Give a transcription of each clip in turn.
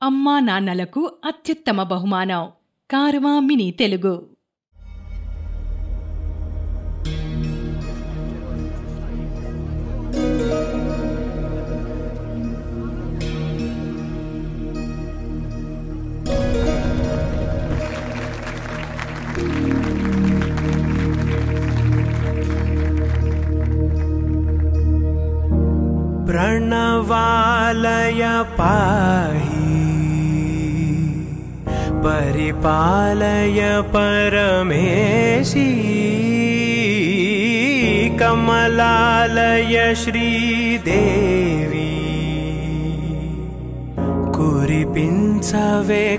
అమ్మా నాన్నలకు అత్యుత్తమ బహుమానం కారవా మినీ తెలుగు. प्रणवालय पाहि परिपालय परमेशी कमलालय श्रीदेवी कुरिपिंचवे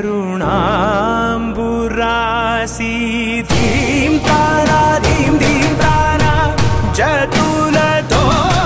करुणांबुरासी धीम तारा जतुलतो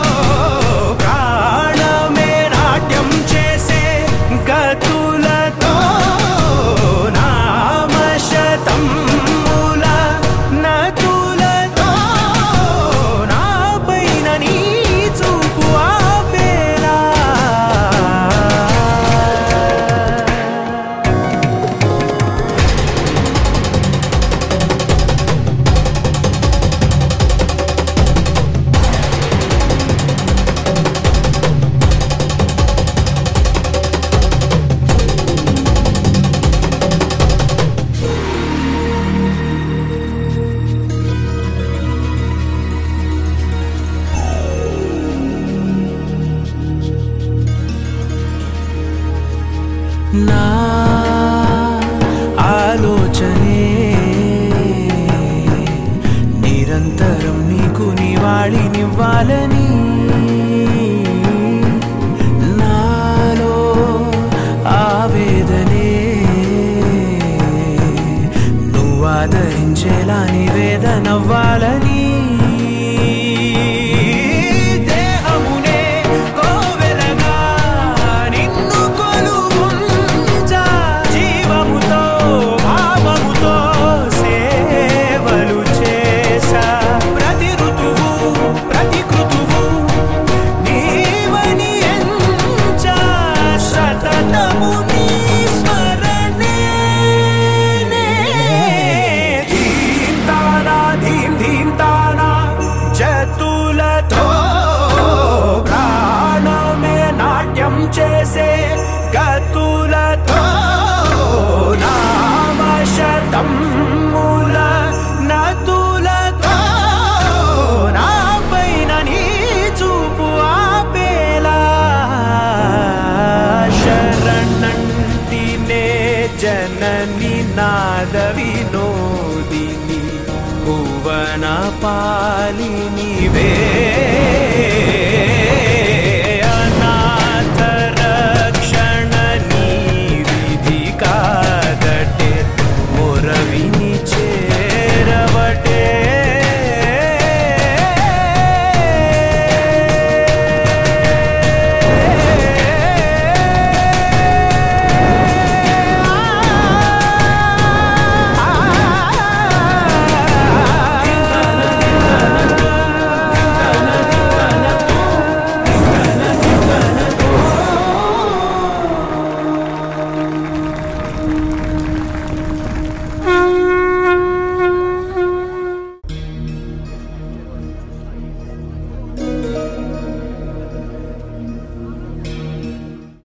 నా ఆలోచనే నిరంతరం నీకు నివాళినివ్వాలని నాలో ఆవేదనే నువ్వు ఆదరించేలా నివేదనవ్వాలని చేసే గతులతో నామశతం మూల నతులతో నాపైన నీ చూపు ఆపేలా శరణంటినే జనని నాద వినోదిని భువన పాలి